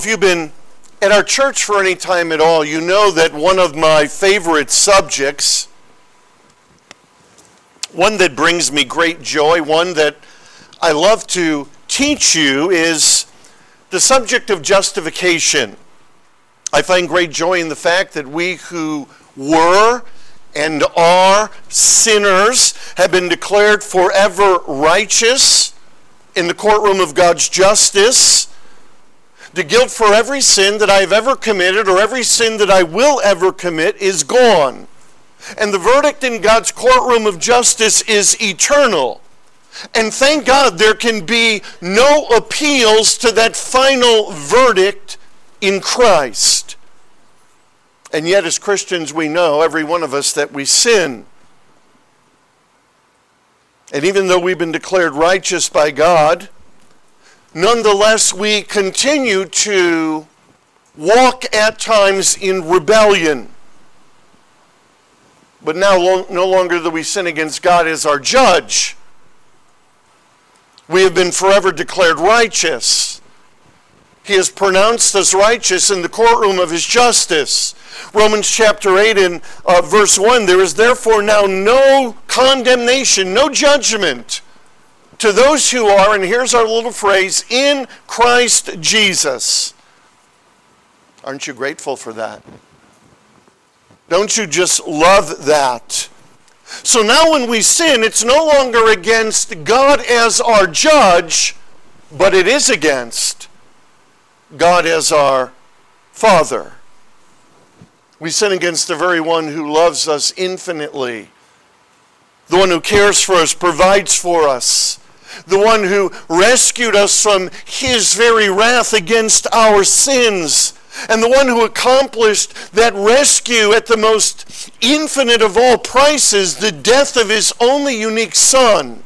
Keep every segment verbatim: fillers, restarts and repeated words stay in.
If you've been at our church for any time at all, you know that one of my favorite subjects, one that brings me great joy, one that I love to teach you, is the subject of justification. I find great joy in the fact that we who were and are sinners have been declared forever righteous in the courtroom of God's justice. The guilt for every sin that I've ever committed or every sin that I will ever commit is gone. And the verdict in God's courtroom of justice is eternal. And thank God there can be no appeals to that final verdict in Christ. And yet as Christians we know, every one of us, that we sin. And even though we've been declared righteous by God, nonetheless, we continue to walk at times in rebellion. But now no longer do we sin against God as our judge. We have been forever declared righteous. He has pronounced us righteous in the courtroom of his justice. Romans chapter eight and uh, verse one, there is therefore now no condemnation, no judgment to those who are, and here's our little phrase, in Christ Jesus. Aren't you grateful for that? Don't you just love that? So now when we sin, it's no longer against God as our judge, but it is against God as our Father. We sin against the very one who loves us infinitely, the one who cares for us, provides for us, the one who rescued us from his very wrath against our sins, and the one who accomplished that rescue at the most infinite of all prices, the death of his only unique Son.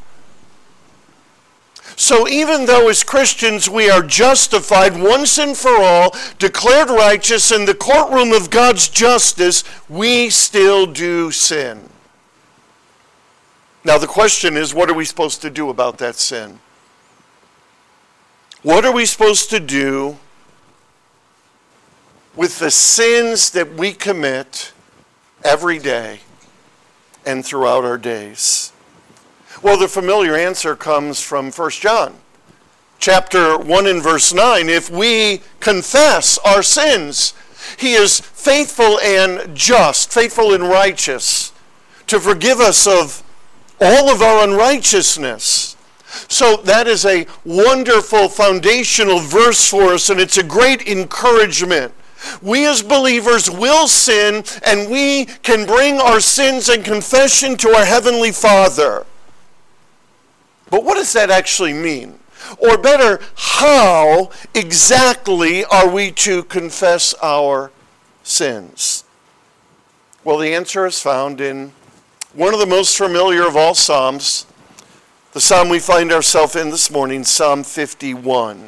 So even though as Christians we are justified once and for all, declared righteous in the courtroom of God's justice, we still do sin. Now the question is, what are we supposed to do about that sin? What are we supposed to do with the sins that we commit every day and throughout our days? Well, the familiar answer comes from First John, chapter one and verse nine. If we confess our sins, he is faithful and just, faithful and righteous, to forgive us of all of our unrighteousness. So that is a wonderful foundational verse for us, and it's a great encouragement. We as believers will sin, and we can bring our sins and confession to our Heavenly Father. But what does that actually mean? Or better, how exactly are we to confess our sins? Well, the answer is found in one of the most familiar of all Psalms, the Psalm we find ourselves in this morning, Psalm fifty-one.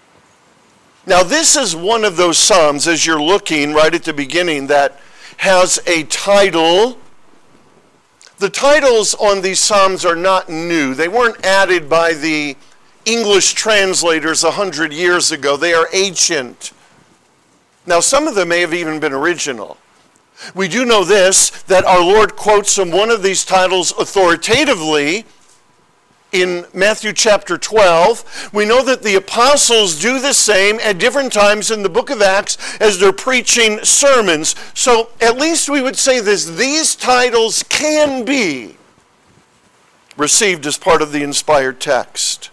Now this is one of those Psalms, as you're looking right at the beginning, that has a title. The titles on these Psalms are not new. They weren't added by the English translators a hundred years ago. They are ancient. Now some of them may have even been original. We do know this, that our Lord quotes from one of these titles authoritatively in Matthew chapter twelve. We know that the apostles do the same at different times in the book of Acts as they're preaching sermons. So at least we would say this, these titles can be received as part of the inspired text.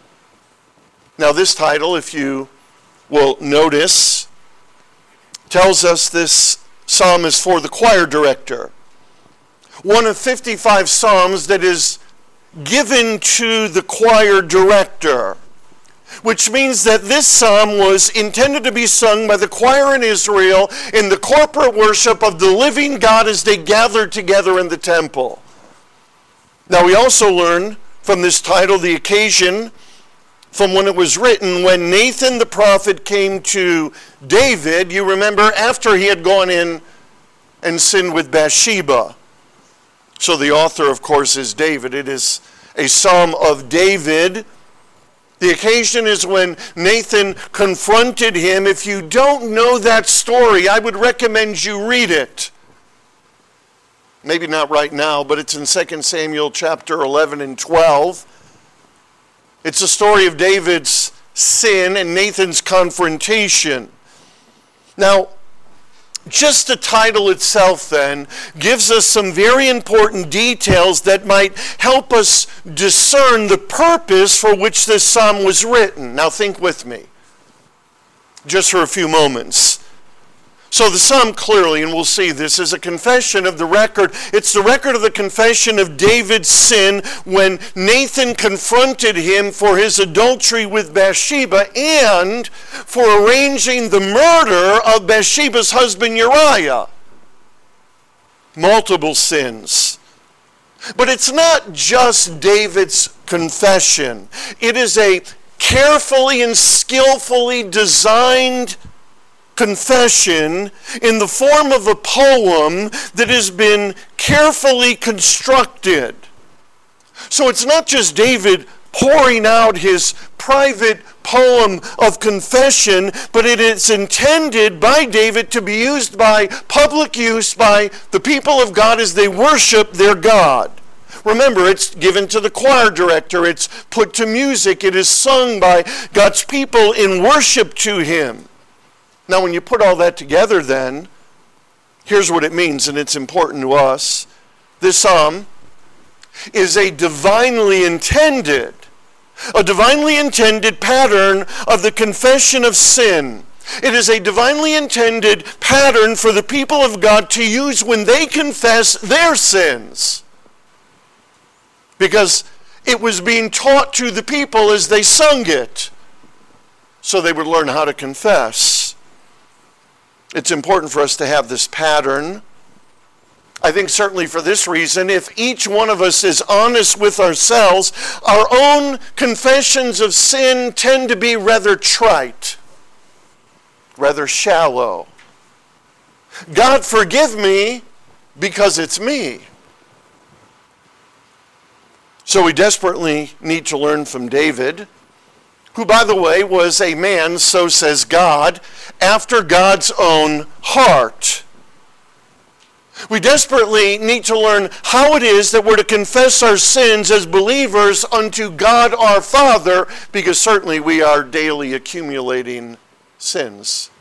Now this title, if you will notice, tells us this psalm is for the choir director. One of fifty-five psalms that is given to the choir director, which means that this psalm was intended to be sung by the choir in Israel in the corporate worship of the living God as they gathered together in the temple. Now we also learn from this title the occasion from when it was written, when Nathan the prophet came to David, you remember, after he had gone in and sinned with Bathsheba. So the author, of course, is David. It is a psalm of David The occasion is when Nathan confronted him. If you don't know that story, I would recommend you read it. Maybe not right now, but it's in Second Samuel chapter eleven and twelve. It's the story of David's sin and Nathan's confrontation. Now, just the title itself then gives us some very important details that might help us discern the purpose for which this psalm was written. Now think with me, just for a few moments. So the psalm clearly, and we'll see this, is a confession of the record. It's the record of the confession of David's sin when Nathan confronted him for his adultery with Bathsheba and for arranging the murder of Bathsheba's husband Uriah. Multiple sins. But it's not just David's confession. It is a carefully and skillfully designed confession in the form of a poem that has been carefully constructed. So it's not just David pouring out his private poem of confession, but it is intended by David to be used by public use by the people of God as they worship their God. Remember, it's given to the choir director, it's put to music, it is sung by God's people in worship to him. Now, when you put all that together, then, here's what it means, and it's important to us. This psalm is a divinely intended, a divinely intended pattern of the confession of sin. It is a divinely intended pattern for the people of God to use when they confess their sins. Because it was being taught to the people as they sung it, so they would learn how to confess. It's important for us to have this pattern. I think certainly for this reason, if each one of us is honest with ourselves, our own confessions of sin tend to be rather trite, rather shallow. God forgive me because it's me. So we desperately need to learn from David, who, by the way, was a man, so says God, after God's own heart. We desperately need to learn how it is that we're to confess our sins as believers unto God our Father, because certainly we are daily accumulating sins.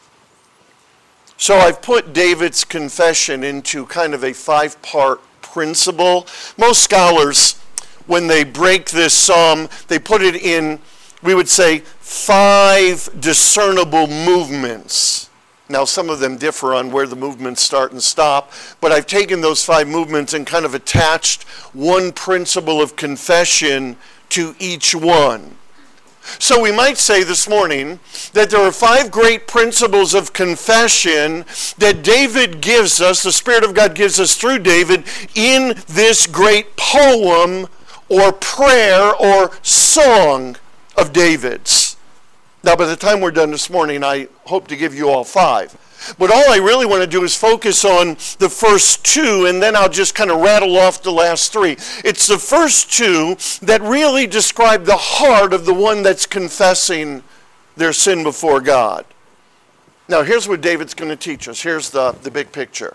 So I've put David's confession into kind of a five-part principle. Most scholars, when they break this psalm, they put it in, we would say, five discernible movements. Now, some of them differ on where the movements start and stop, but I've taken those five movements and kind of attached one principle of confession to each one. So we might say this morning that there are five great principles of confession that David gives us, the Spirit of God gives us through David, in this great poem or prayer or song of David's. Now, by the time we're done this morning, I hope to give you all five. But all I really want to do is focus on the first two, and then I'll just kind of rattle off the last three. It's the first two that really describe the heart of the one that's confessing their sin before God. Now, here's what David's going to teach us. Here's the, the big picture.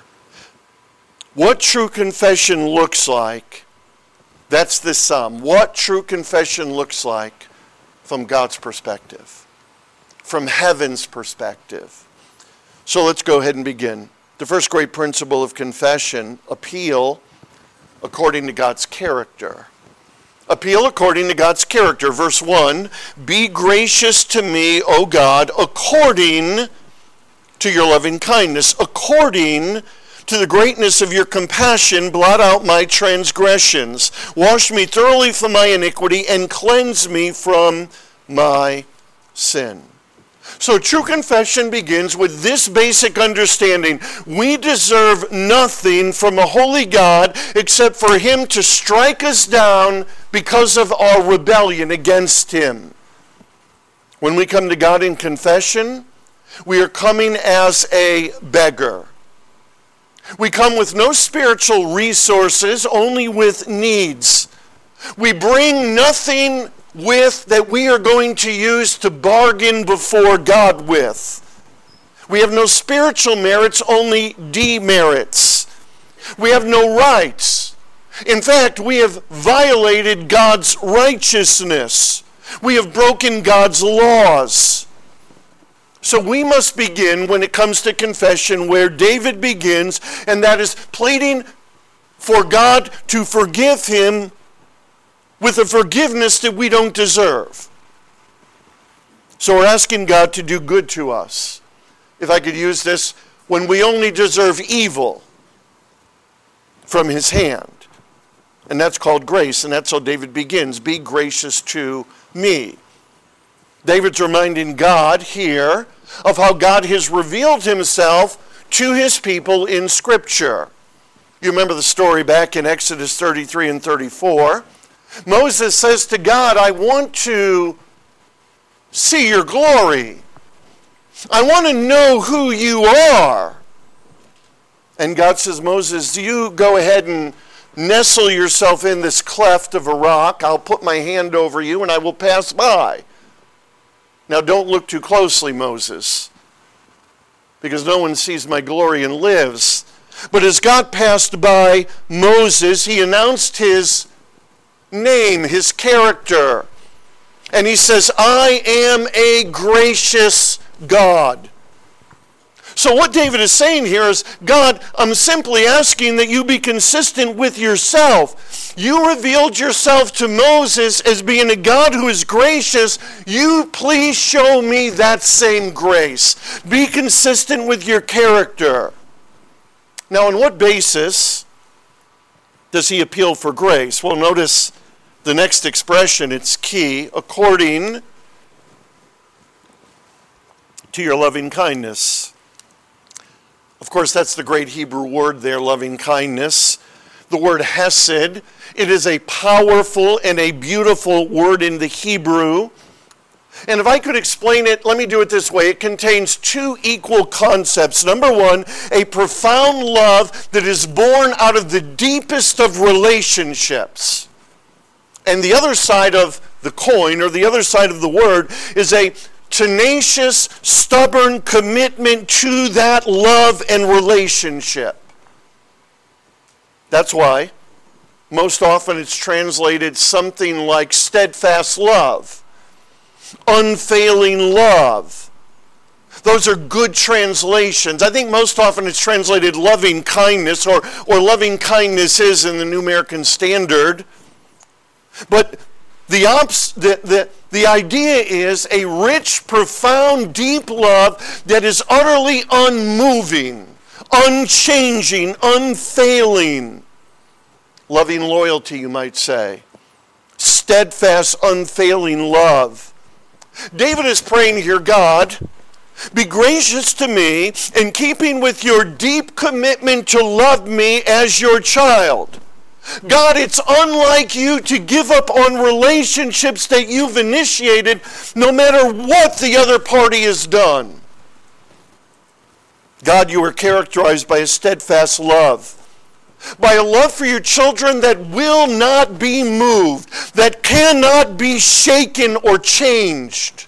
What true confession looks like, that's this psalm. What true confession looks like from God's perspective, from heaven's perspective. So let's go ahead and begin. The first great principle of confession, appeal according to God's character. Appeal according to God's character. Verse one, be gracious to me, O God, according to your loving kindness, according to the greatness of your compassion, blot out my transgressions. Wash me thoroughly from my iniquity and cleanse me from my sin. So true confession begins with this basic understanding. We deserve nothing from a holy God except for him to strike us down because of our rebellion against him. When we come to God in confession, we are coming as a beggar. We come with no spiritual resources, only with needs. We bring nothing with that we are going to use to bargain before God with. We have no spiritual merits, only demerits. We have no rights. In fact, we have violated God's righteousness. We have broken God's laws. So we must begin, when it comes to confession, where David begins, and that is pleading for God to forgive him with a forgiveness that we don't deserve. So we're asking God to do good to us. If I could use this, when we only deserve evil from his hand. And that's called grace, and that's how David begins. Be gracious to me. David's reminding God here of how God has revealed himself to his people in Scripture. You remember the story back in Exodus thirty-three and thirty-four. Moses says to God, I want to see your glory. I want to know who you are. And God says, Moses, you go ahead and nestle yourself in this cleft of a rock. I'll put my hand over you and I will pass by. Now don't look too closely, Moses, because no one sees my glory and lives. But as God passed by Moses, he announced his name, his character. And he says, I am a gracious God. So what David is saying here is, God, I'm simply asking that you be consistent with yourself. You revealed yourself to Moses as being a God who is gracious. You please show me that same grace. Be consistent with your character. Now, on what basis does he appeal for grace? Well, notice the next expression, it's key, according to your loving kindness. Of course, that's the great Hebrew word there, loving kindness. The word hesed, it is a powerful and a beautiful word in the Hebrew. And if I could explain it, let me do it this way. It contains two equal concepts. Number one, a profound love that is born out of the deepest of relationships. And the other side of the coin, or the other side of the word, is a tenacious, stubborn commitment to that love and relationship. That's why most often it's translated something like steadfast love, unfailing love. Those are good translations. I think most often it's translated loving kindness, or, or loving kindness is in the New American Standard. But the, ops, the, the, the idea is a rich, profound, deep love that is utterly unmoving, unchanging, unfailing. Loving loyalty, you might say. Steadfast, unfailing love. David is praying here, God, be gracious to me in keeping with your deep commitment to love me as your child. God, it's unlike you to give up on relationships that you've initiated no matter what the other party has done. God, you are characterized by a steadfast love, by a love for your children that will not be moved, that cannot be shaken or changed.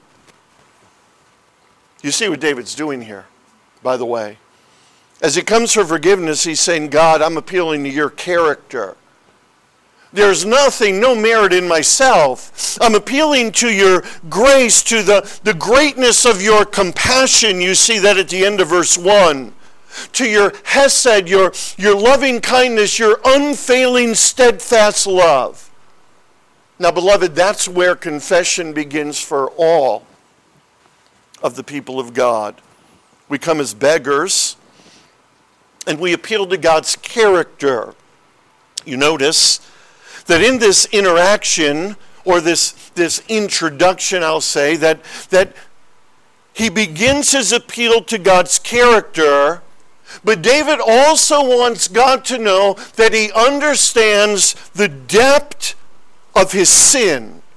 You see what David's doing here, by the way. As he comes for forgiveness, he's saying, God, I'm appealing to your character. There's nothing, no merit in myself. I'm appealing to your grace, to the, the greatness of your compassion. You see that at the end of verse one. To your hesed, your, your loving kindness, your unfailing, steadfast love. Now, beloved, that's where confession begins for all of the people of God. We come as beggars, and we appeal to God's character. You notice that in this interaction, or this, this introduction, I'll say, that, that he begins his appeal to God's character, but David also wants God to know that he understands the depth of his sin.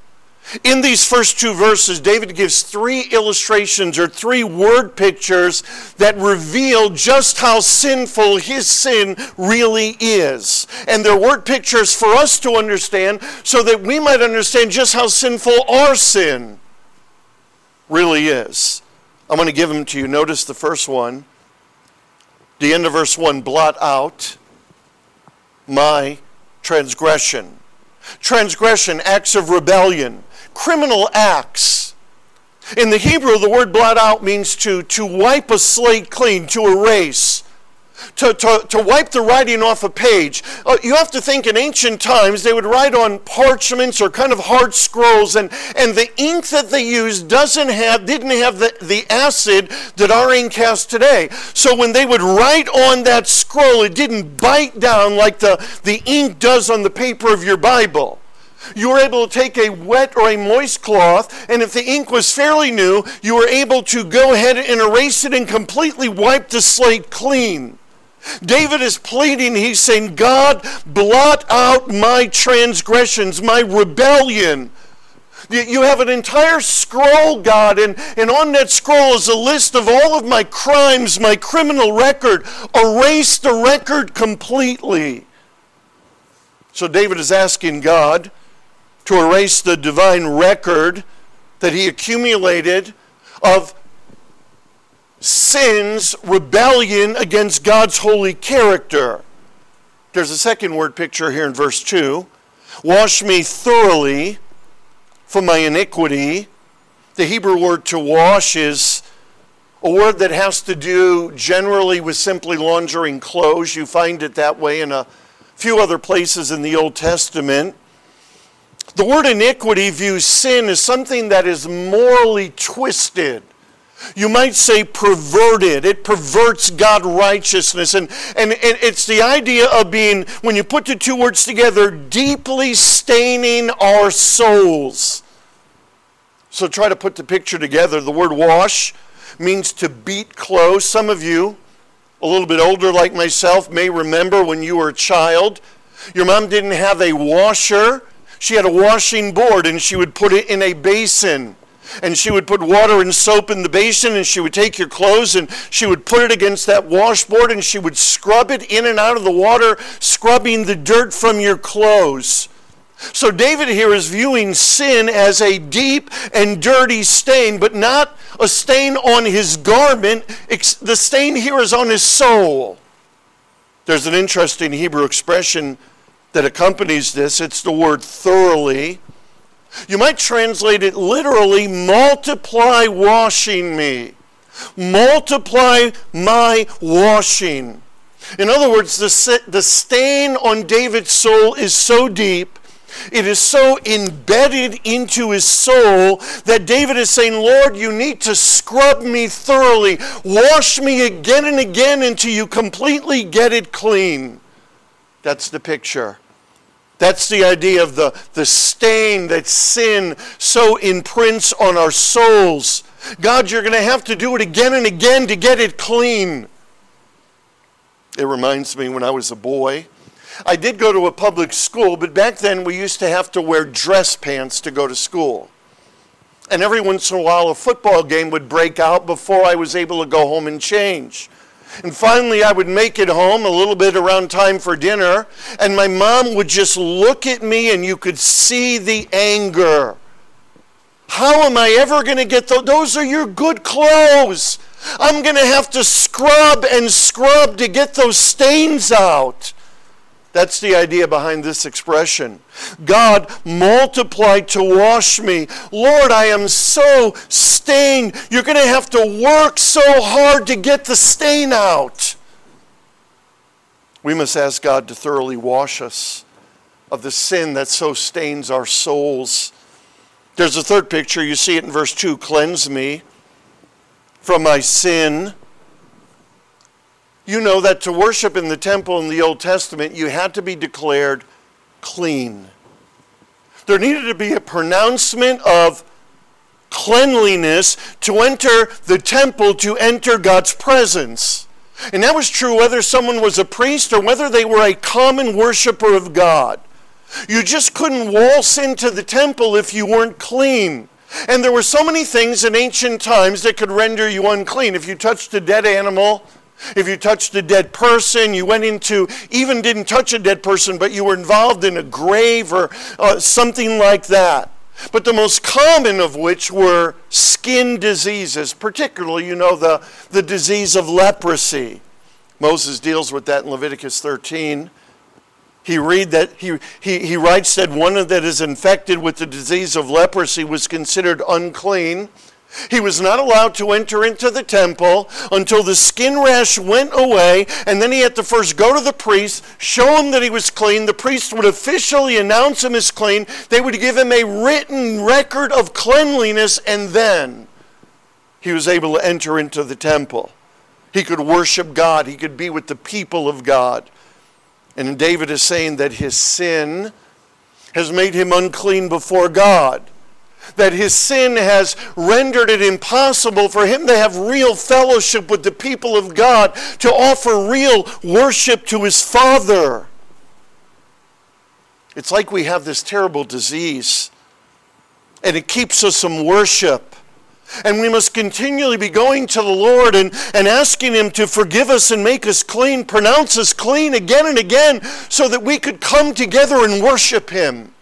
In these first two verses, David gives three illustrations or three word pictures that reveal just how sinful his sin really is. And they're word pictures for us to understand so that we might understand just how sinful our sin really is. I'm going to give them to you. Notice the first one. The end of verse one, blot out my transgression. Transgression, acts of rebellion, criminal acts. In the Hebrew, the word blot out means to, to wipe a slate clean, to erase, to, to, to wipe the writing off a page. Uh, you have to think in ancient times, they would write on parchments or kind of hard scrolls, and, and the ink that they used doesn't have, didn't have the, the acid that our ink has today. So when they would write on that scroll, it didn't bite down like the, the ink does on the paper of your Bible. You were able to take a wet or a moist cloth, and if the ink was fairly new, you were able to go ahead and erase it and completely wipe the slate clean. David is pleading, he's saying, God, blot out my transgressions, my rebellion. You have an entire scroll, God, and, and on that scroll is a list of all of my crimes, my criminal record. Erase the record completely. So David is asking God to erase the divine record that he accumulated of sin's rebellion against God's holy character. There's a second word picture here in verse two. Wash me thoroughly from my iniquity. The Hebrew word to wash is a word that has to do generally with simply laundering clothes. You find it that way in a few other places in the Old Testament. The word iniquity views sin as something that is morally twisted. You might say perverted. It perverts God's righteousness. And, and, and it's the idea of being, when you put the two words together, deeply staining our souls. So try to put the picture together. The word wash means to beat clothes. Some of you, a little bit older like myself, may remember when you were a child, your mom didn't have a washer. She had a washing board, and she would put it in a basin. And she would put water and soap in the basin, and she would take your clothes and she would put it against that washboard, and she would scrub it in and out of the water, scrubbing the dirt from your clothes. So David here is viewing sin as a deep and dirty stain, but not a stain on his garment. The stain here is on his soul. There's an interesting Hebrew expression that accompanies this. It's the word thoroughly. You might translate it literally, multiply washing me. Multiply my washing. In other words, the, the stain on David's soul is so deep, it is so embedded into his soul that David is saying, Lord, you need to scrub me thoroughly. Wash me again and again until you completely get it clean. That's the picture. That's the idea of the, the stain that sin so imprints on our souls. God, you're going to have to do it again and again to get it clean. It reminds me when I was a boy. I did go to a public school, but back then we used to have to wear dress pants to go to school. And every once in a while a football game would break out before I was able to go home and change. And finally, I would make it home a little bit around time for dinner, and my mom would just look at me, and you could see the anger. How am I ever going to get those? Those are your good clothes. I'm going to have to scrub and scrub to get those stains out. That's the idea behind this expression. God, multiply to wash me. Lord, I am so stained. You're going to have to work so hard to get the stain out. We must ask God to thoroughly wash us of the sin that so stains our souls. There's a third picture. You see it in verse two. Cleanse me from my sin. You know that to worship in the temple in the Old Testament, you had to be declared clean. There needed to be a pronouncement of cleanliness to enter the temple, to enter God's presence. And that was true whether someone was a priest or whether they were a common worshiper of God. You just couldn't waltz into the temple if you weren't clean. And there were so many things in ancient times that could render you unclean. If you touched a dead animal, if you touched a dead person, you went into, even didn't touch a dead person, but you were involved in a grave or uh, something like that. But the most common of which were skin diseases, particularly, you know, the, the disease of leprosy. Moses deals with that in Leviticus thirteen. He read that he, he, he writes that one that is infected with the disease of leprosy was considered unclean. He was not allowed to enter into the temple until the skin rash went away, and then he had to first go to the priest, show him that he was clean. The priest would officially announce him as clean. They would give him a written record of cleanliness, and then he was able to enter into the temple. He could worship God. He could be with the people of God. And David is saying that his sin has made him unclean before God. That his sin has rendered it impossible for him to have real fellowship with the people of God, to offer real worship to his Father. It's like we have this terrible disease, and it keeps us from worship. And we must continually be going to the Lord and, and asking him to forgive us and make us clean, pronounce us clean again and again, so that we could come together and worship him.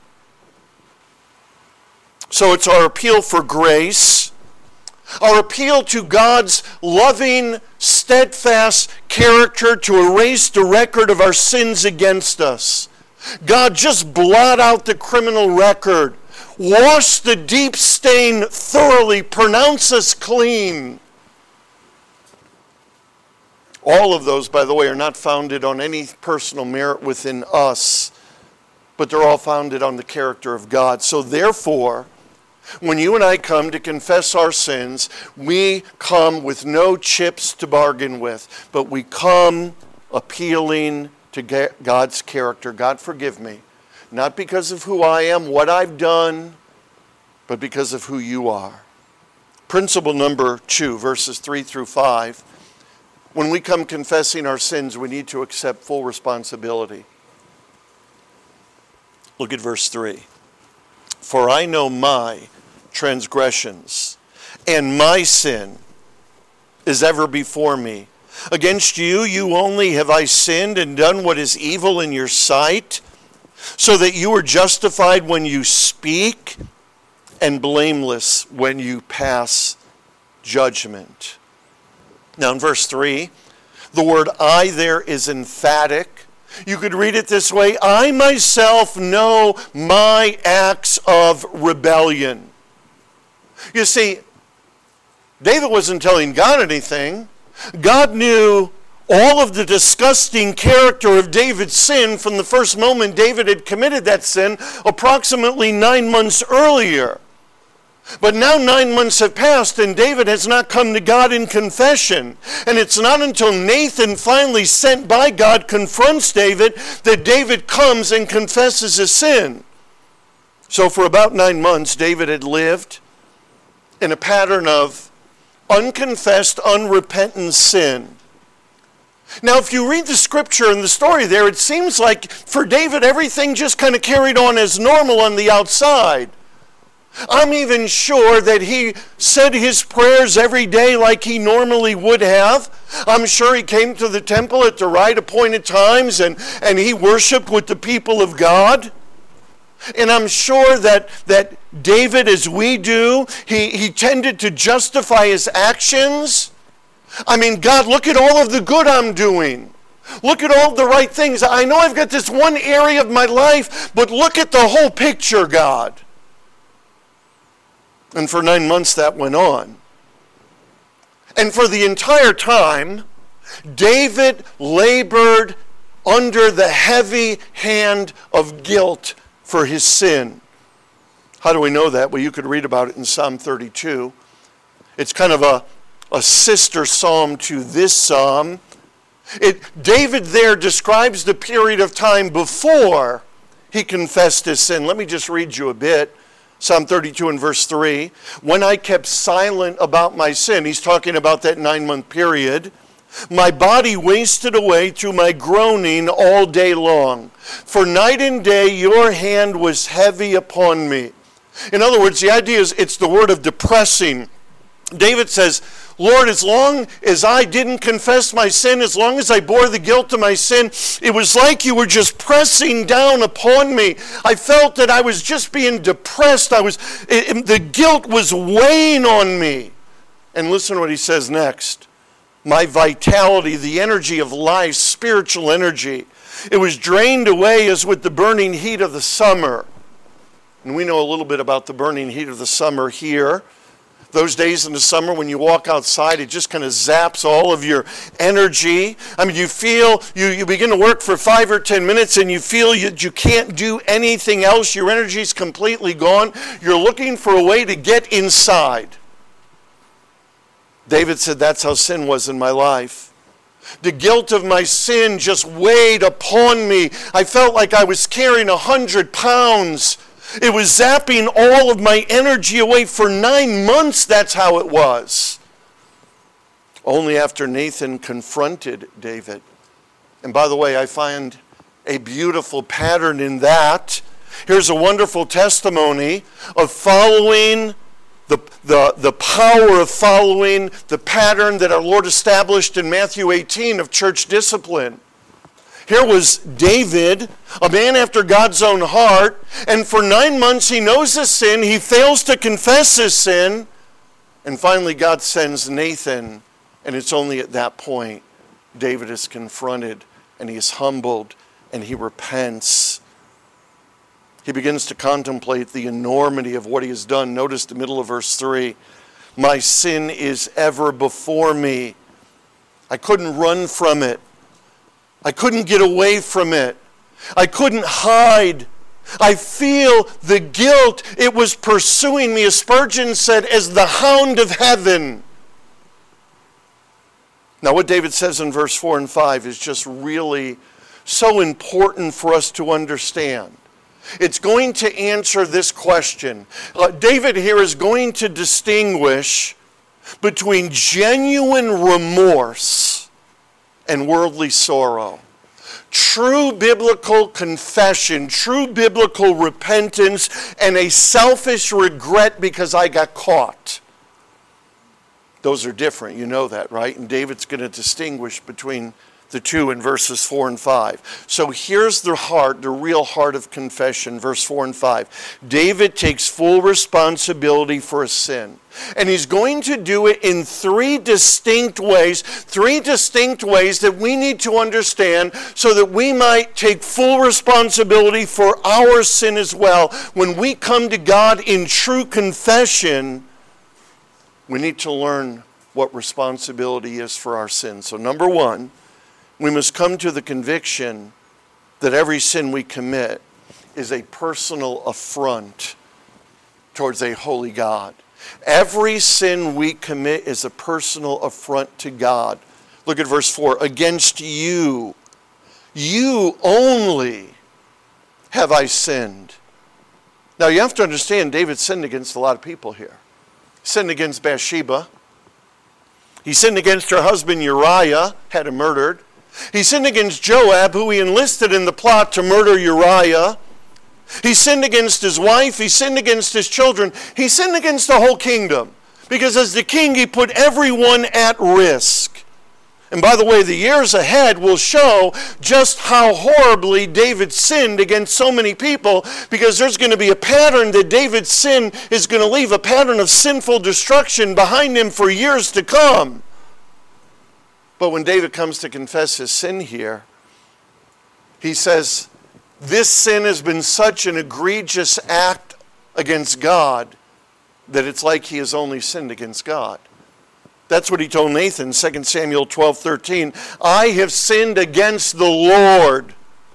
So it's our appeal for grace, our appeal to God's loving, steadfast character to erase the record of our sins against us. God, just blot out the criminal record. Wash the deep stain thoroughly. Pronounce us clean. All of those, by the way, are not founded on any personal merit within us, but they're all founded on the character of God. So therefore, when you and I come to confess our sins, we come with no chips to bargain with, but we come appealing to God's character. God, forgive me. Not because of who I am, what I've done, but because of who you are. Principle number two, verses three through five. When we come confessing our sins, we need to accept full responsibility. Look at verse three. For I know my transgressions, and my sin is ever before me. Against you, you only have I sinned and done what is evil in your sight, so that you are justified when you speak and blameless when you pass judgment. Now in verse three, the word I there is emphatic. You could read it this way: I myself know my acts of rebellion. You see, David wasn't telling God anything. God knew all of the disgusting character of David's sin from the first moment David had committed that sin approximately nine months earlier. But now nine months have passed and David has not come to God in confession. And it's not until Nathan, finally sent by God, confronts David that David comes and confesses his sin. So for about nine months, David had lived in a pattern of unconfessed, unrepentant sin. Now, if you read the scripture and the story there, it seems like for David, everything just kind of carried on as normal on the outside. I'm even sure that he said his prayers every day like he normally would have. I'm sure he came to the temple at the right appointed times and, and he worshiped with the people of God. And I'm sure that, that David, as we do, he, he tended to justify his actions. I mean, God, look at all of the good I'm doing. Look at all the right things. I know I've got this one area of my life, but look at the whole picture, God. And for nine months that went on. And for the entire time, David labored under the heavy hand of guilt for his sin. How do we know that? Well, you could read about it in Psalm thirty-two. It's kind of a, a sister psalm to this psalm. It, David there describes the period of time before he confessed his sin. Let me just read you a bit. Psalm thirty-two and verse three. When I kept silent about my sin, he's talking about that nine-month period. My body wasted away through my groaning all day long. For night and day your hand was heavy upon me. In other words, the idea is it's the word of depressing. David says, Lord, as long as I didn't confess my sin, as long as I bore the guilt of my sin, it was like you were just pressing down upon me. I felt that I was just being depressed. I was, it, the guilt was weighing on me. And listen to what he says next. My vitality, the energy of life, spiritual energy, it was drained away as with the burning heat of the summer. And we know a little bit about the burning heat of the summer here. Those days in the summer when you walk outside, it just kind of zaps all of your energy. I mean, you feel, you, you begin to work for five or ten minutes and you feel you, you can't do anything else. Your energy's completely gone. You're looking for a way to get inside. David said that's how sin was in my life. The guilt of my sin just weighed upon me. I felt like I was carrying a hundred pounds. It was zapping all of my energy away. For nine months, that's how it was. Only after Nathan confronted David. And by the way, I find a beautiful pattern in that. Here's a wonderful testimony of following the, the, the power of following the pattern that our Lord established in Matthew eighteen of church discipline. Here was David, a man after God's own heart, and for nine months he knows his sin, he fails to confess his sin, and finally God sends Nathan, and it's only at that point David is confronted, and he is humbled, and he repents. He begins to contemplate the enormity of what he has done. Notice the middle of verse three. My sin is ever before me. I couldn't run from it. I couldn't get away from it. I couldn't hide. I feel the guilt. It was pursuing me, as Spurgeon said, as the hound of heaven. Now what David says in verse four and five is just really so important for us to understand. It's going to answer this question. Uh, David here is going to distinguish between genuine remorse and worldly sorrow. True biblical confession, true biblical repentance, and a selfish regret because I got caught. Those are different, you know that, right? And David's going to distinguish between the two in verses four and five. So here's the heart, the real heart of confession, verse four and five. David takes full responsibility for a sin. And he's going to do it in three distinct ways, three distinct ways that we need to understand so that we might take full responsibility for our sin as well. When we come to God in true confession, we need to learn what responsibility is for our sin. So number one, we must come to the conviction that every sin we commit is a personal affront towards a holy God. Every sin we commit is a personal affront to God. Look at verse four. Against you, you only have I sinned. Now you have to understand, David sinned against a lot of people here. He sinned against Bathsheba. He sinned against her husband Uriah, had him murdered. He sinned against Joab, who he enlisted in the plot to murder Uriah. He sinned against his wife. He sinned against his children. He sinned against the whole kingdom. Because as the king, he put everyone at risk. And by the way, the years ahead will show just how horribly David sinned against so many people, because there's going to be a pattern that David's sin is going to leave a pattern of sinful destruction behind him for years to come. But when David comes to confess his sin here, he says, this sin has been such an egregious act against God that it's like he has only sinned against God. That's what he told Nathan, Second Samuel twelve thirteen. I have sinned against the Lord.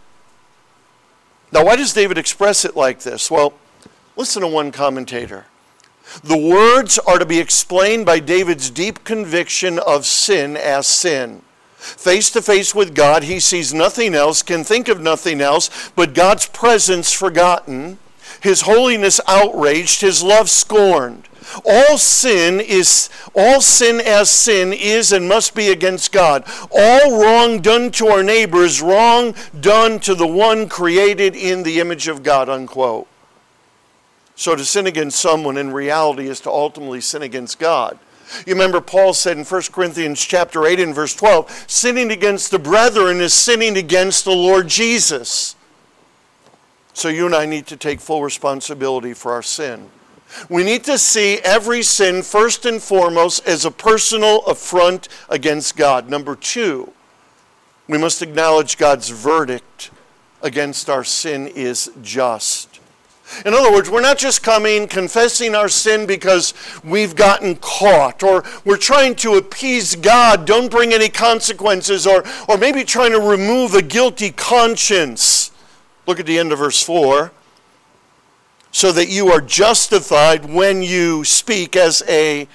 Now, why does David express it like this? Well, listen to one commentator. The words are to be explained by David's deep conviction of sin as sin. Face to face with God, he sees nothing else, can think of nothing else, but God's presence forgotten, his holiness outraged, his love scorned. All sin is, all sin as sin is and must be against God. All wrong done to our neighbor is wrong done to the one created in the image of God, unquote. So to sin against someone in reality is to ultimately sin against God. You remember Paul said in First Corinthians chapter eight and verse twelve, sinning against the brethren is sinning against the Lord Jesus. So you and I need to take full responsibility for our sin. We need to see every sin first and foremost as a personal affront against God. Number two, we must acknowledge God's verdict against our sin is just. In other words, we're not just coming, confessing our sin because we've gotten caught, or we're trying to appease God, don't bring any consequences, or, or maybe trying to remove a guilty conscience. Look at the end of verse four. So that you are justified when you speak as a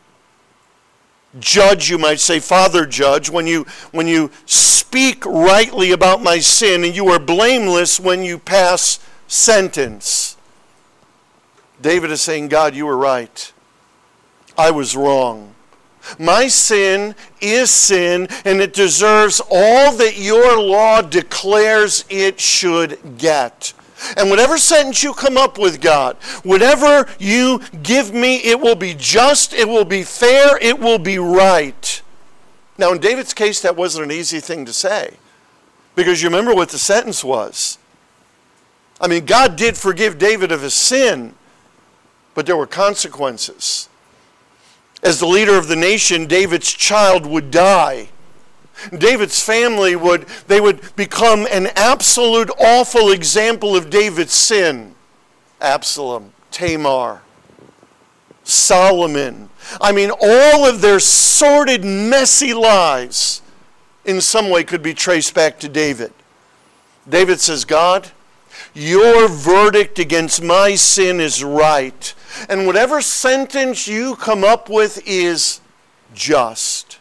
judge, you might say, father judge, when you, when you speak rightly about my sin, and you are blameless when you pass sentence. David is saying, God, you were right. I was wrong. My sin is sin, and it deserves all that your law declares it should get. And whatever sentence you come up with, God, whatever you give me, it will be just, it will be fair, it will be right. Now, in David's case, that wasn't an easy thing to say, because you remember what the sentence was. I mean, God did forgive David of his sin, but there were consequences. As the leader of the nation, David's child would die. David's family would, they would become an absolute awful example of David's sin. Absalom, Tamar, Solomon. I mean, all of their sordid, messy lives in some way could be traced back to David. David says, God, your verdict against my sin is right. And whatever sentence you come up with is just.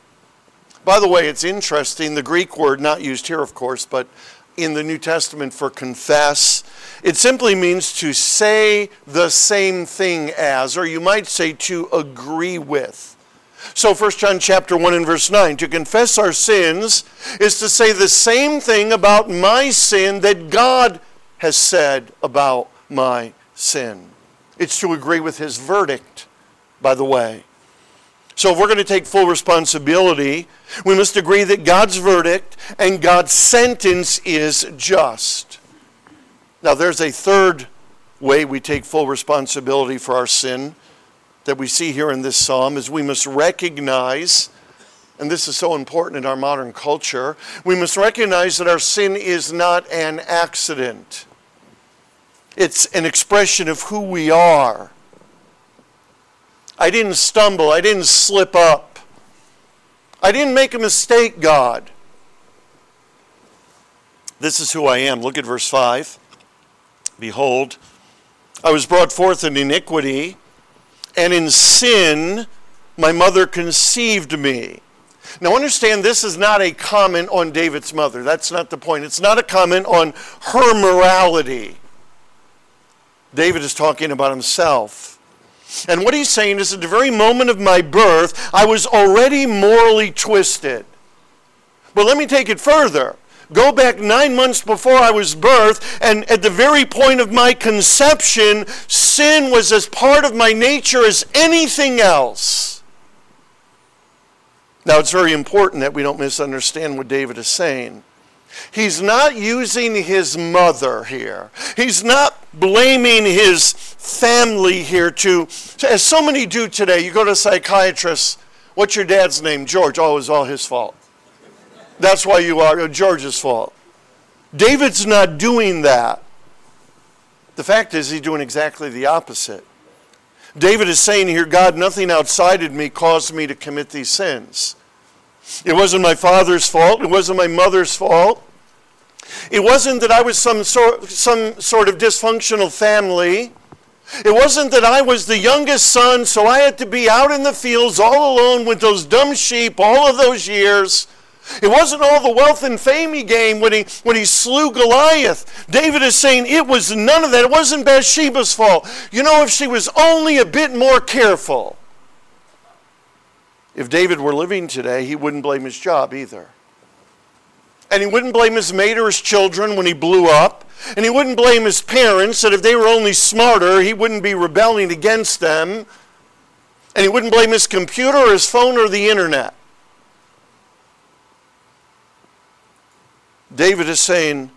By the way, it's interesting, the Greek word, not used here of course, but in the New Testament for confess, it simply means to say the same thing as, or you might say to agree with. So First John chapter one and verse nine, to confess our sins is to say the same thing about my sin that God has said about my sin. It's to agree with his verdict, by the way. So if we're going to take full responsibility, we must agree that God's verdict and God's sentence is just. Now there's a third way we take full responsibility for our sin that we see here in this psalm, is we must recognize, and this is so important in our modern culture, we must recognize that our sin is not an accident. It's an expression of who we are. I didn't stumble. I didn't slip up. I didn't make a mistake, God. This is who I am. Look at verse five. Behold, I was brought forth in iniquity, and in sin my mother conceived me. Now understand, this is not a comment on David's mother. That's not the point. It's not a comment on her morality. David is talking about himself. And what he's saying is, at the very moment of my birth, I was already morally twisted. But let me take it further. Go back nine months before I was birthed, and at the very point of my conception, sin was as part of my nature as anything else. Now, it's very important that we don't misunderstand what David is saying. He's not using his mother here. He's not blaming his family here to, as so many do today. You go to a psychiatrist, what's your dad's name? George. Oh, it was all his fault. That's why you are George's fault. David's not doing that. The fact is, he's doing exactly the opposite. David is saying here, God, nothing outside of me caused me to commit these sins. It wasn't my father's fault. It wasn't my mother's fault. It wasn't that I was some sort, some sort of dysfunctional family. It wasn't that I was the youngest son, so I had to be out in the fields all alone with those dumb sheep all of those years. It wasn't all the wealth and fame he gained when he, when he slew Goliath. David is saying it was none of that. It wasn't Bathsheba's fault. You know, if she was only a bit more careful. If David were living today, he wouldn't blame his job either. And he wouldn't blame his mate or his children when he blew up. And he wouldn't blame his parents that if they were only smarter, he wouldn't be rebelling against them. And he wouldn't blame his computer or his phone or the internet. David is saying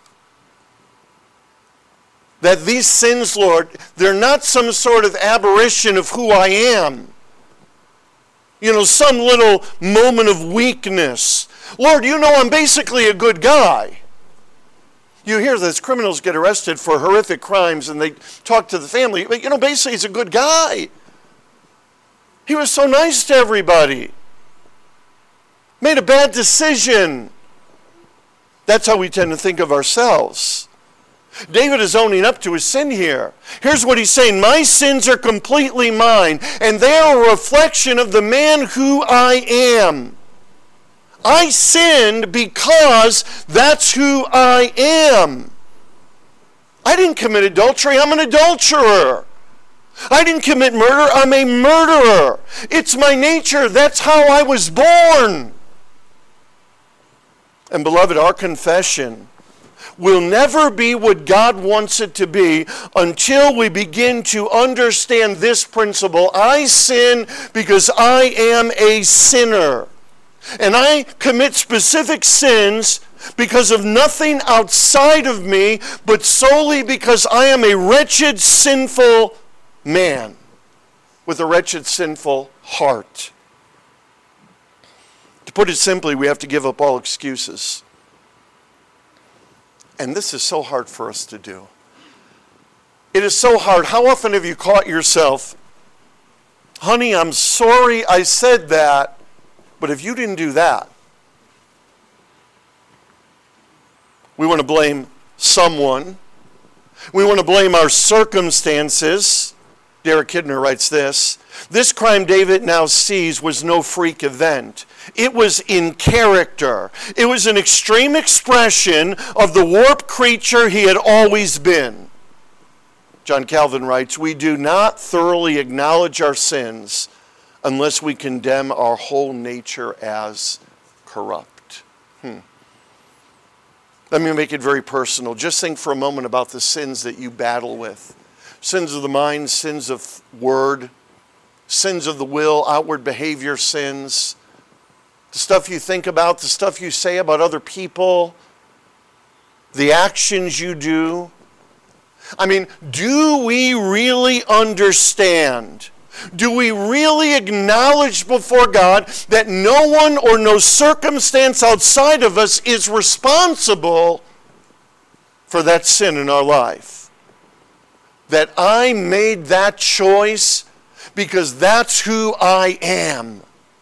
that these sins, Lord, they're not some sort of aberration of who I am. You know, some little moment of weakness. Lord, you know I'm basically a good guy. You hear this, criminals get arrested for horrific crimes and they talk to the family. But, you know, basically he's a good guy. He was so nice to everybody. Made a bad decision. That's how we tend to think of ourselves. David is owning up to his sin here. Here's what he's saying. My sins are completely mine, and they are a reflection of the man who I am. I sinned because that's who I am. I didn't commit adultery. I'm an adulterer. I didn't commit murder. I'm a murderer. It's my nature. That's how I was born. And beloved, our confession will never be what God wants it to be until we begin to understand this principle. I sin because I am a sinner. And I commit specific sins because of nothing outside of me, but solely because I am a wretched, sinful man with a wretched, sinful heart. To put it simply, we have to give up all excuses. And this is so hard for us to do. It is so hard. How often have you caught yourself, honey, I'm sorry I said that, but if you didn't do that, we want to blame someone. We want to blame our circumstances. Derek Kidner writes this. This crime David now sees was no freak event. It was in character. It was an extreme expression of the warped creature he had always been. John Calvin writes, we do not thoroughly acknowledge our sins unless we condemn our whole nature as corrupt. Hmm. Let me make it very personal. Just think for a moment about the sins that you battle with. Sins of the mind, sins of word, sins of the will, outward behavior sins, the stuff you think about, the stuff you say about other people, the actions you do. I mean, do we really understand? Do we really acknowledge before God that no one or no circumstance outside of us is responsible for that sin in our life? That I made that choice because that's who I am.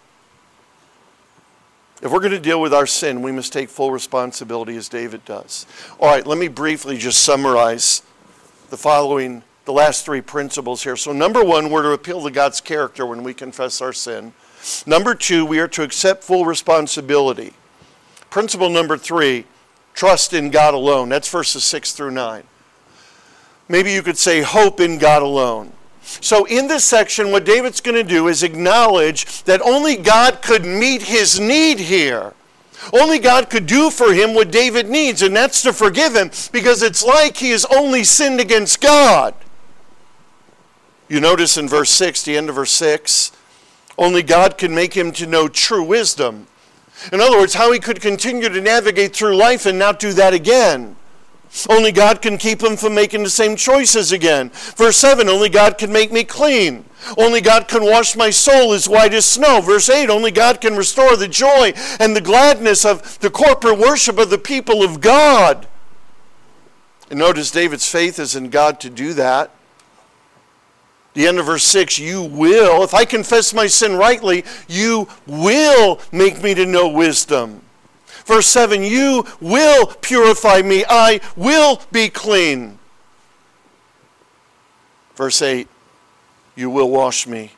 If we're going to deal with our sin, we must take full responsibility as David does. All right, let me briefly just summarize the following, the last three principles here. So number one, we're to appeal to God's character when we confess our sin. Number two, we are to accept full responsibility. Principle number three, trust in God alone. That's verses six through nine. Maybe you could say hope in God alone. So in this section, what David's going to do is acknowledge that only God could meet his need here. Only God could do for him what David needs, and that's to forgive him, because it's like he has only sinned against God. You notice in verse six, the end of verse six, only God can make him to know true wisdom. In other words, how he could continue to navigate through life and not do that again. Only God can keep him from making the same choices again. Verse seven, only God can make me clean. Only God can wash my soul as white as snow. Verse eight, only God can restore the joy and the gladness of the corporate worship of the people of God. And notice David's faith is in God to do that. The end of verse six, you will, if I confess my sin rightly, you will make me to know wisdom. Verse seven, you will purify me. I will be clean. Verse eight, you will wash me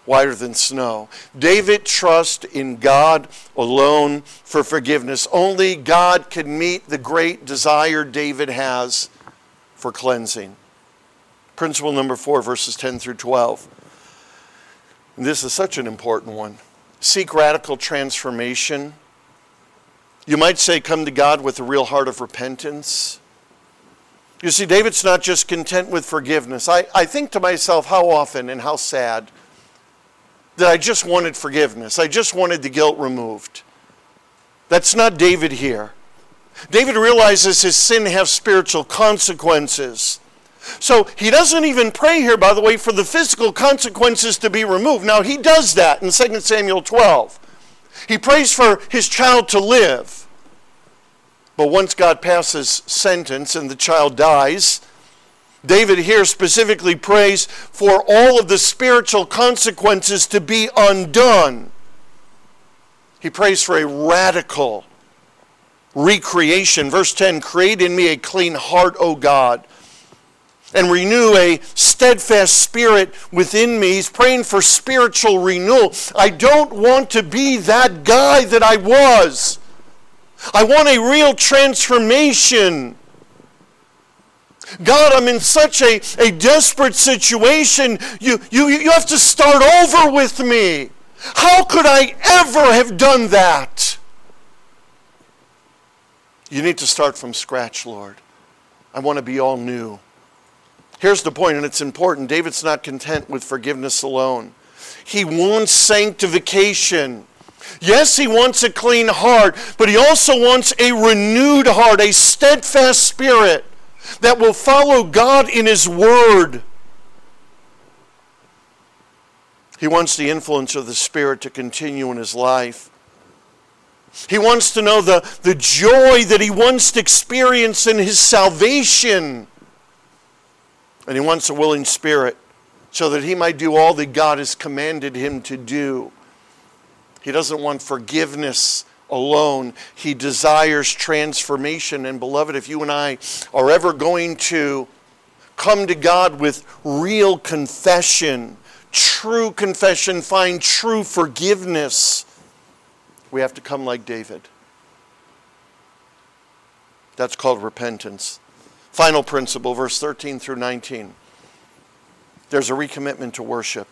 whiter than snow. David trusts in God alone for forgiveness. Only God can meet the great desire David has for cleansing. Principle number four, verses ten through twelve. And this is such an important one. Seek radical transformation. You might say, come to God with a real heart of repentance. You see, David's not just content with forgiveness. I, I think to myself, how often and how sad that I just wanted forgiveness. I just wanted the guilt removed. That's not David here. David realizes his sin has spiritual consequences. So he doesn't even pray here, by the way, for the physical consequences to be removed. Now, he does that in Second Samuel twelve. He prays for his child to live. But once God passes sentence and the child dies, David here specifically prays for all of the spiritual consequences to be undone. He prays for a radical recreation. Verse ten, create in me a clean heart, O God, and renew a steadfast spirit within me. He's praying for spiritual renewal. I don't want to be that guy that I was. I want a real transformation. God, I'm in such a, a desperate situation. You, you, you have to start over with me. How could I ever have done that? You need to start from scratch, Lord. I want to be all new. Here's the point, and it's important. David's not content with forgiveness alone. He wants sanctification. Yes, he wants a clean heart, but he also wants a renewed heart, a steadfast spirit that will follow God in His Word. He wants the influence of the Spirit to continue in his life. He wants to know the, the joy that he once experienced in his salvation. And he wants a willing spirit so that he might do all that God has commanded him to do. He doesn't want forgiveness alone. He desires transformation. And beloved, if you and I are ever going to come to God with real confession, true confession, find true forgiveness, we have to come like David. That's called repentance. Final principle, verse thirteen through nineteen. There's a recommitment to worship.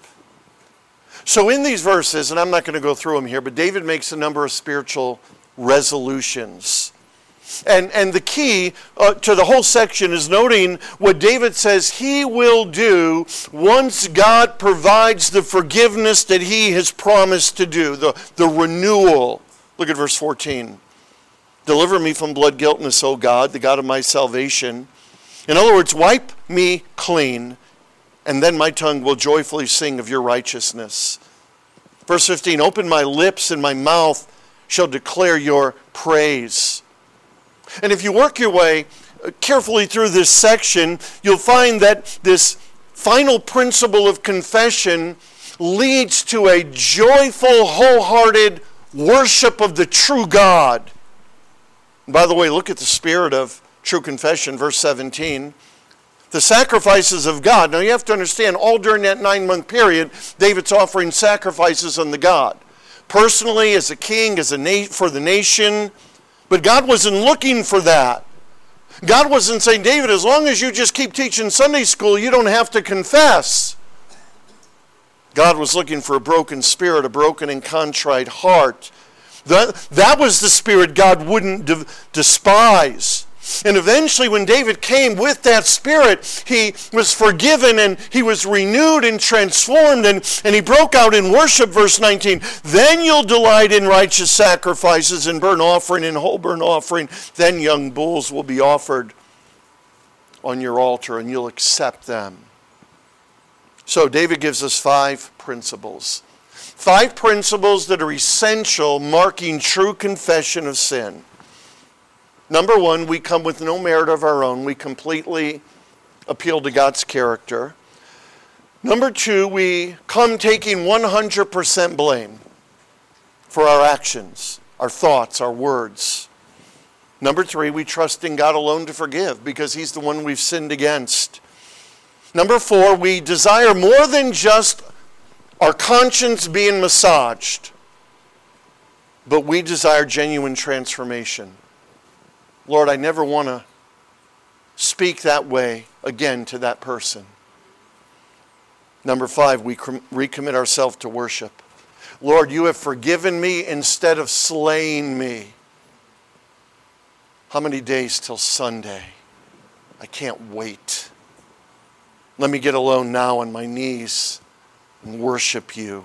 So in these verses, and I'm not going to go through them here, but David makes a number of spiritual resolutions. And, and the key uh, to the whole section is noting what David says he will do once God provides the forgiveness that he has promised to do, the, the renewal. Look at verse fourteen. Deliver me from blood guiltness, O God, the God of my salvation. In other words, wipe me clean, and then my tongue will joyfully sing of your righteousness. Verse fifteen, open my lips and my mouth shall declare your praise. And if you work your way carefully through this section, you'll find that this final principle of confession leads to a joyful, wholehearted worship of the true God. And by the way, look at the spirit of true confession, verse seventeen. The sacrifices of God. Now you have to understand, all during that nine-month period, David's offering sacrifices unto God. Personally, as a king, as a na- for the nation. But God wasn't looking for that. God wasn't saying, David, as long as you just keep teaching Sunday school, you don't have to confess. God was looking for a broken spirit, a broken and contrite heart. That, that was the spirit God wouldn't de- despise. And eventually when David came with that spirit, he was forgiven and he was renewed and transformed, and, and he broke out in worship, verse nineteen. Then you'll delight in righteous sacrifices and burnt offering and whole burnt offering. Then young bulls will be offered on your altar and you'll accept them. So David gives us five principles. Five principles that are essential, marking true confession of sin. Number one, we come with no merit of our own. We completely appeal to God's character. Number two, we come taking one hundred percent blame for our actions, our thoughts, our words. Number three, we trust in God alone to forgive because He's the one we've sinned against. Number four, we desire more than just our conscience being massaged, but we desire genuine transformation. Lord, I never want to speak that way again to that person. Number five, we recommit ourselves to worship. Lord, you have forgiven me instead of slaying me. How many days till Sunday? I can't wait. Let me get alone now on my knees and worship you.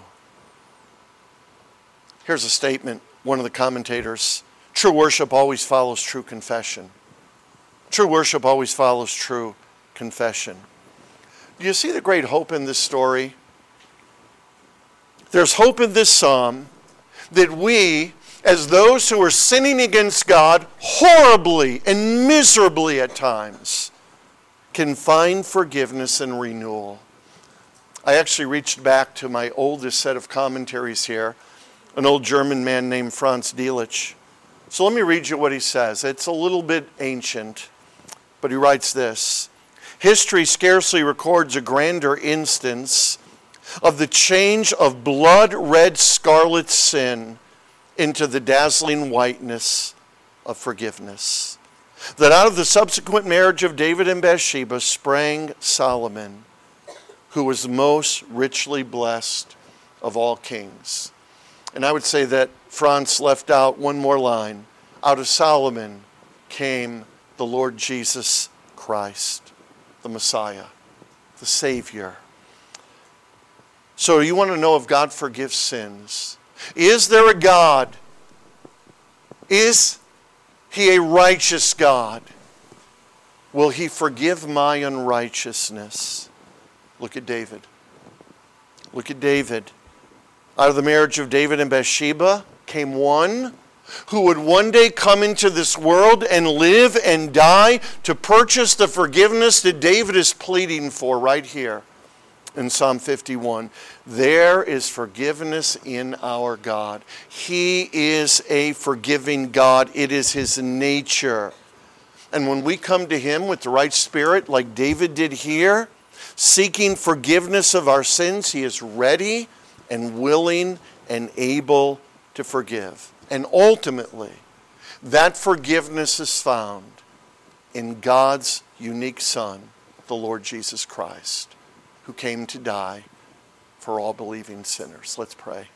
Here's a statement, one of the commentators. True worship always follows true confession. True worship always follows true confession. Do you see the great hope in this story? There's hope in this psalm that we, as those who are sinning against God horribly and miserably at times, can find forgiveness and renewal. I actually reached back to my oldest set of commentaries here, an old German man named Franz Delitzsch. So let me read you what he says. It's a little bit ancient, but he writes this. History scarcely records a grander instance of the change of blood-red scarlet sin into the dazzling whiteness of forgiveness. That out of the subsequent marriage of David and Bathsheba sprang Solomon, who was most richly blessed of all kings. And I would say that Franz left out one more line. Out of Solomon came the Lord Jesus Christ, the Messiah, the Savior. So you want to know if God forgives sins? Is there a God? Is he a righteous God? Will he forgive my unrighteousness? Look at David. Look at David. Out of the marriage of David and Bathsheba came one who would one day come into this world and live and die to purchase the forgiveness that David is pleading for right here in Psalm fifty-one. There is forgiveness in our God. He is a forgiving God. It is his nature. And when we come to him with the right spirit, like David did here, seeking forgiveness of our sins, he is ready and willing and able to forgive. And ultimately, that forgiveness is found in God's unique Son, the Lord Jesus Christ, who came to die for all believing sinners. Let's pray.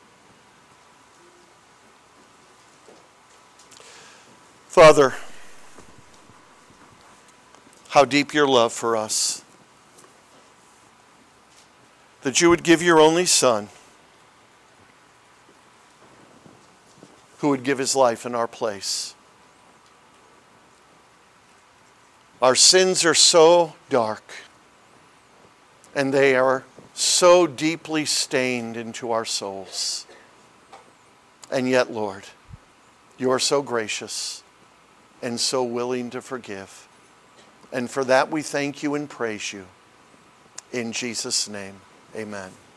Father, how deep your love for us, that you would give your only Son, who would give his life in our place. Our sins are so dark, and they are so deeply stained into our souls. And yet, Lord, you are so gracious and so willing to forgive. And for that we thank you and praise you. In Jesus' name, amen.